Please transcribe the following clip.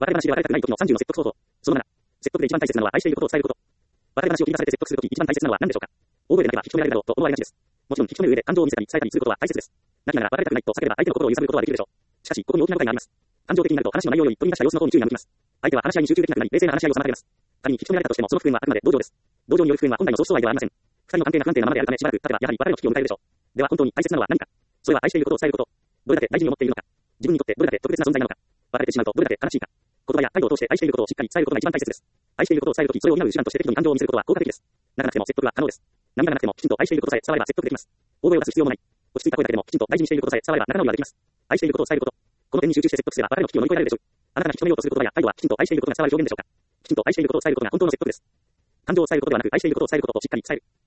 別れ話で別れたくない時の30の説得方法。その7。説得で一番大切なのは愛していることを伝えること。別れ話を切り出されて説得するとき一番大切なのは何でしょうか。大声でなければ引き止められるだろうと思われがちです。もちろん引き止める上で感情を見せたり伝えたりすることは大切です。泣きながら別れたくないと叫べば相手の心を揺さぶることはできるでしょう。しかし、ここに大きな誤解があります。感情的になると話の内容より取り出した様子の方に注意が向きます。相手は話し合いに集中できなくなり冷静な話し合いを妨げます。仮に引き止められたとしてもその復縁はあくまで同情です。同情による復縁は本来の総主相愛ではありません。二人の関係が不安定なままであるためしばらく経てばやはり別れの危機を迎えるでしょう。では本当に大切なのは何か。それは愛していることを伝えること。どれだけ大事に思っているのか。自分にとってどれだけ特別な存在なのか。別れてしまうとどれだけ悲しいか。言葉や態度を通して愛していることをしっかり伝えることが一番大切です。愛していることを伝えるとき、それを補う手段として適度に感情を見せることは効果的です。なかなくても説得は可能です。涙がなくてもきちんと愛していることさえ伝われば説得できます。大声を出す必要もない。落ち着いた声だけでもきちんと大事にしていることさえ伝われば仲直りができます。愛していることを伝えること。この点に集中して説得すれば別れの危機を乗り越えられるでしょう。あなたが引き止めようとする言葉や態度はきちんと愛していることが伝わる表現でしょうか。きちんと愛していることを伝えることが本当の説得です。感情を伝えることではなく愛していることを伝えることをしっかり伝える。